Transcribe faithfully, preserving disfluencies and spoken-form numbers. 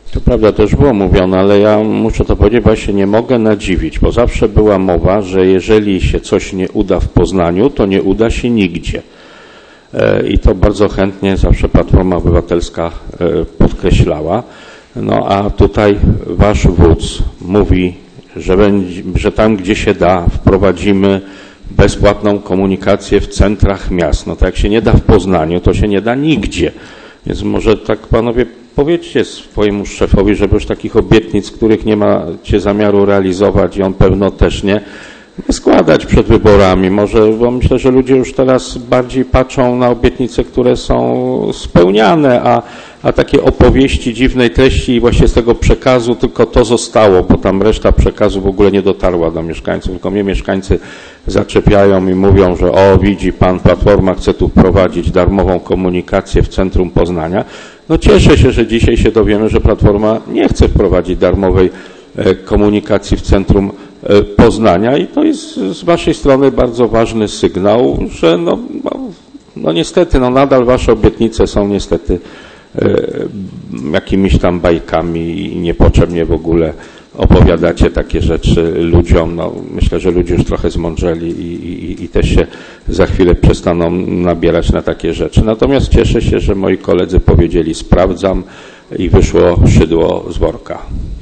To prawda, też było mówione, ale ja muszę to powiedzieć, bo ja się nie mogę nadziwić, bo zawsze była mowa, że jeżeli się coś nie uda w Poznaniu, to nie uda się nigdzie. I to bardzo chętnie zawsze Platforma Obywatelska podkreślała. No a tutaj wasz wódz mówi, że, będzie, że tam, gdzie się da, wprowadzimy bezpłatną komunikację w centrach miast. No to jak się nie da w Poznaniu, to się nie da nigdzie. Więc może tak panowie powiedzcie swojemu szefowi, żeby już takich obietnic, których nie macie zamiaru realizować i on pewno też nie, nie składać przed wyborami. Może, bo myślę, że ludzie już teraz bardziej patrzą na obietnice, które są spełniane, a, a takie opowieści dziwnej treści i właśnie z tego przekazu tylko to zostało, bo tam reszta przekazu w ogóle nie dotarła do mieszkańców, tylko mnie mieszkańcy zaczepiają i mówią, że o, widzi pan, Platforma chce tu wprowadzić darmową komunikację w centrum Poznania. No cieszę się, że dzisiaj się dowiemy, że Platforma nie chce wprowadzić darmowej komunikacji w centrum Poznania i to jest z waszej strony bardzo ważny sygnał, że no, no, no niestety, no nadal wasze obietnice są niestety e, jakimiś tam bajkami i niepotrzebnie w ogóle opowiadacie takie rzeczy ludziom. No, myślę, że ludzie już trochę zmądrzeli i, i, i też się za chwilę przestaną nabierać na takie rzeczy. Natomiast cieszę się, że moi koledzy powiedzieli sprawdzam i wyszło szydło z worka.